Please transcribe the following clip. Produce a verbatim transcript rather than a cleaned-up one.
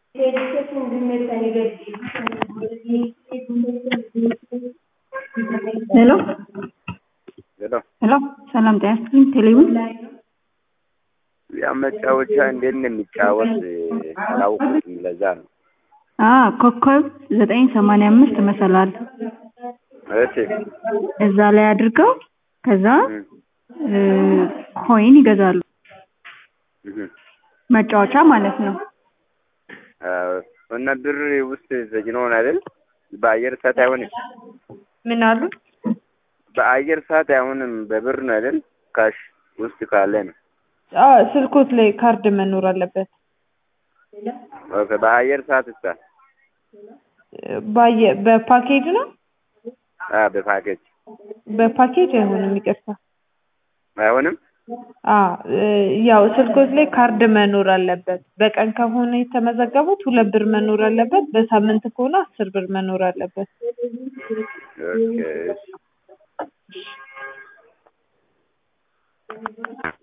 ሄሎ ሄሎ ሄሎ ሰላም ጤና ይስጥልኝ። ቴሌቪዥን ያመጫወቻ እንዴት ነው የሚጫወት? አላውቅም። ለዛ ነው። አ ኮከብ ዘጠኝ ሰማንያ አምስት መሰላል እሺ እዛ ላይ አድርገው ከዛ ኮይን ይገዛሉ። መጫወቻ ማለት ነው። እና ብር ውስጥ ዘጅኖን አይደል? በአየር ሰዓት አይሆንም። ምን አሉ? በአየር ሰዓት አይሆንም፣ በብር ነው አይደል? ካሽ ውስጥ ካለ ነው። አዎ ስልኮት ላይ ካርድ መኖር አለበት። ኦኬ። በአየር ሰዓት እስታ ባየ በፓኬጅ ነው? አ በፓኬጅ በፓኬጅ አይሆንም፣ ይቅርታ አይሆንም። አ ያው ስልኮት ላይ ካርድ መኖር አለበት። በቀን ከሆነ የተመዘገቡት ሁለት ብር መኖር አለበት። በሳምንት ከሆነ አስር ብር መኖር አለበት። ኦኬ